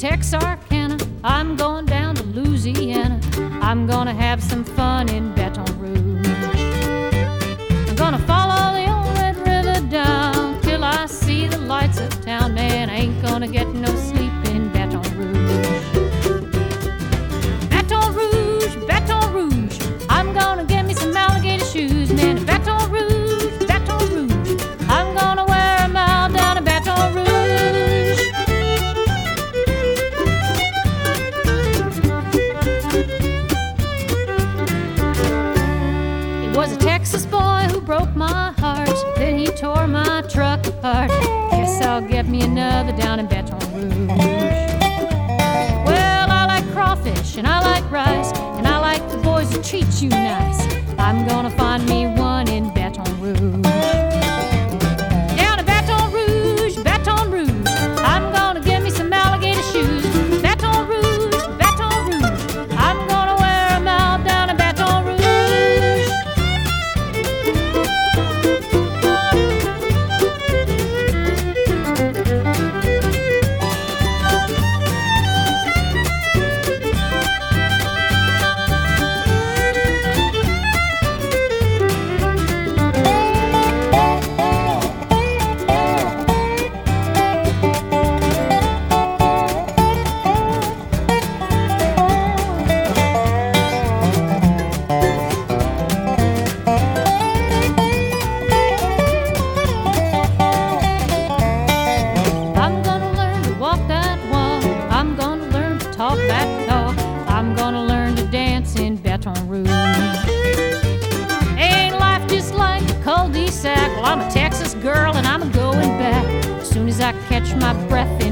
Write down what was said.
Texarkana, I'm going down to Louisiana. I'm gonna have some fun in Baton Rouge. I'm gonna follow the old Red River down till I see the lights of town. Man, I ain't gonna get no sleep in Baton Rouge. Baton Rouge, Baton Rouge, I'm gonna get me some alligator shoes. Man, Baton Rouge, Baton Rouge, I'm gonna wear 'em out down in Baton Rouge. It was a Texas boy who broke my heart, then he tore my truck apart. Guess I'll get me another down in Baton Rouge. Well, I like crawfish and I like rice, and I like the boys who treat you nice. I'm gonna find me one in Baton Rouge. Down in Baton Rouge, Baton Rouge, I'm gonna get me some alligator shoes. Baton Rouge, Baton Rouge, I'm gonna wear 'em out down in Baton Rouge. I'm gonna learn to walk that walk. I'm gonna learn to talk that talk. I'm gonna learn to dance in Baton Rouge. Ain't life just like a cul-de-sac? Well, I'm a Texas girl and I'm a going back as soon as I catch my breath